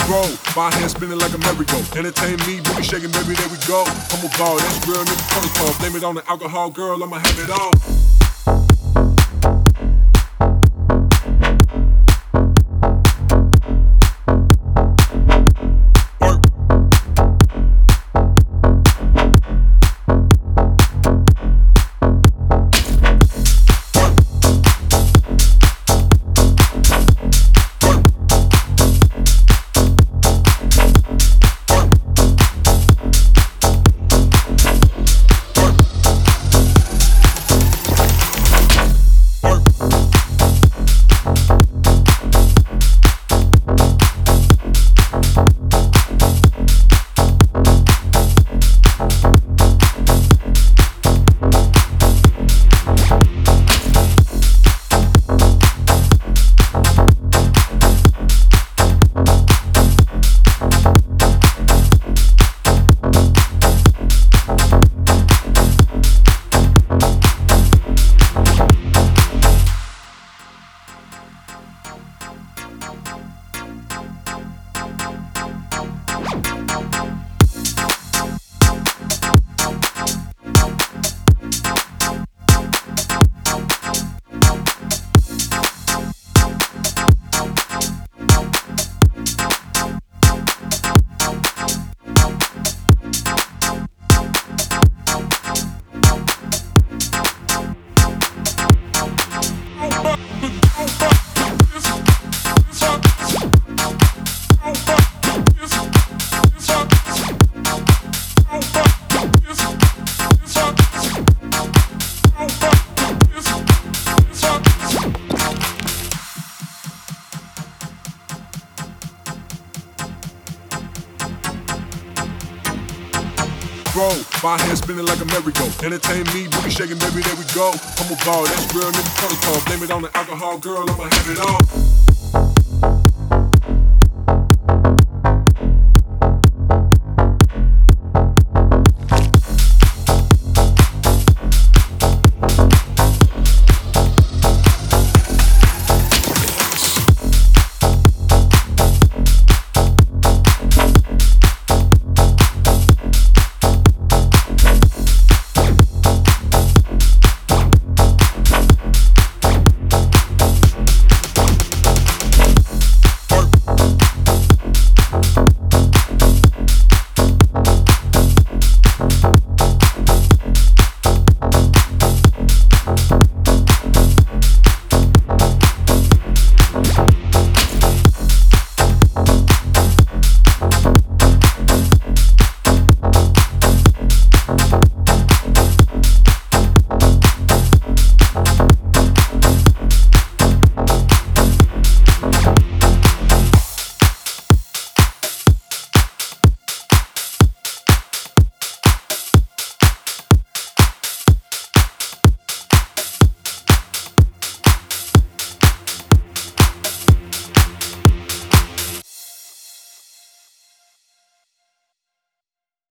Bro, my hands spinning like a merry-go. Entertain me, booty shaking, baby, there we go. I'm a ball, that's real nigga protocol. Blame it on the alcohol, girl, I'ma have it all. Bro, my hands spinning like a merry-go. Entertain me, booty shaking, baby, there we go. I'm a ball, that's real nigga protocol. Blame it on the alcohol, girl, I'ma have it all.